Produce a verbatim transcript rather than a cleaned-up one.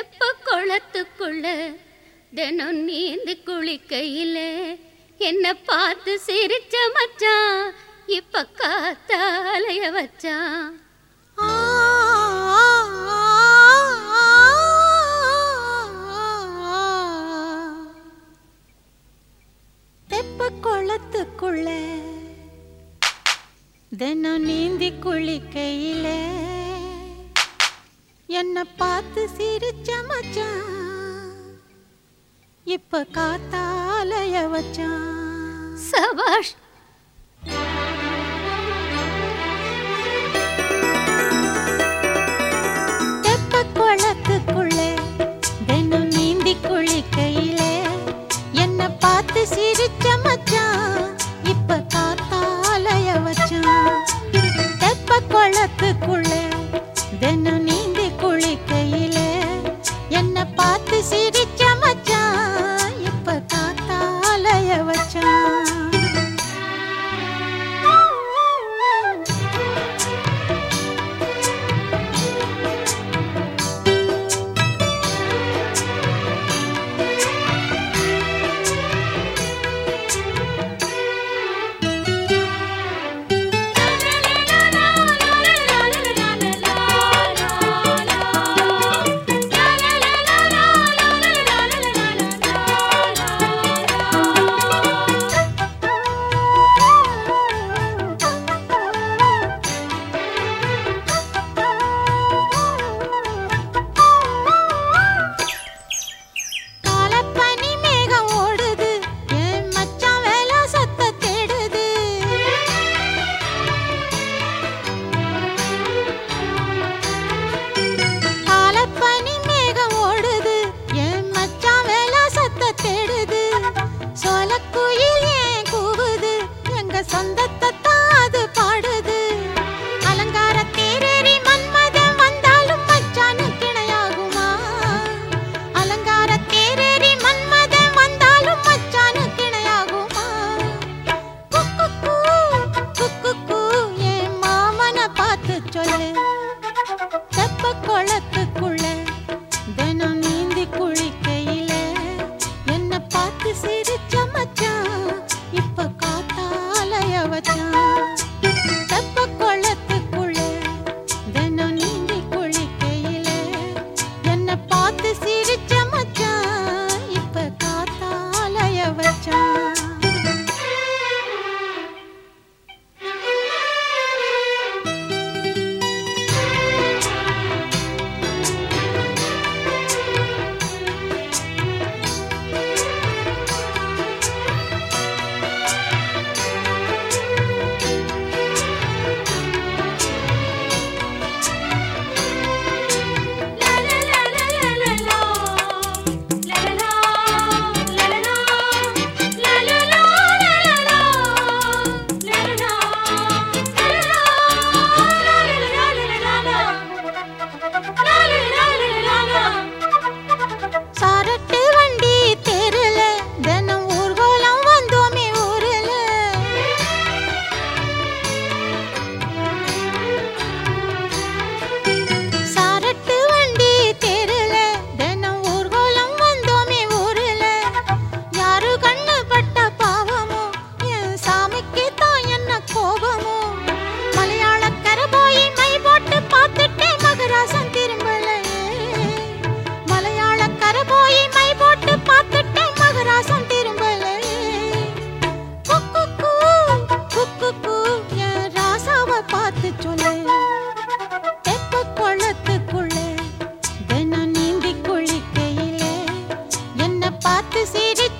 தெப்ப குளத்துக்குள்ள தினம் நீந்து குளிக்கையில என்ன பார்த்து சிரிச்ச மச்சான் இப்ப காத்தாலைய வச்சான். தெப்ப குளத்துக்குள்ள தினம் நீந்தி குளிக்கையில என்ன பார்த்து சிரிச்ச மச்சான் இப்ப காத்தாலைய வச்சான். சபாஷ். தெப்ப குளத்துக்குள்ள தினம் நீந்தி குளிக்கையில என்ன பார்த்து சிரிச்ச மச்சான் இப்ப காத்தாலைய வச்சான். தெப்ப குளத்துக்குள்ள தினம் நீந்தி குளிக்கையில என்ன பார்த்து சிரிச்ச மச்சான் இப்ப காத்தாலைய வச்சான். தெப்ப குளத்துக்குள்ள தினம் நீந்தி குளிக்கையில என்ன பார்த்து சிரிச்ச மச்சான் இப்ப காத்தாலைய வச்சான். தெப்ப குளத்துக்குள்ள தினம் நீந்தி குளிக்கையில என்ன பார்த்து சிரிச்ச மச்சான் இப்ப காத்தாலைய வச்சான். தெப்ப குளத்துக்குள்ள தினம் நீந்தி குளிக்கையில என்ன பார்த்து சிரி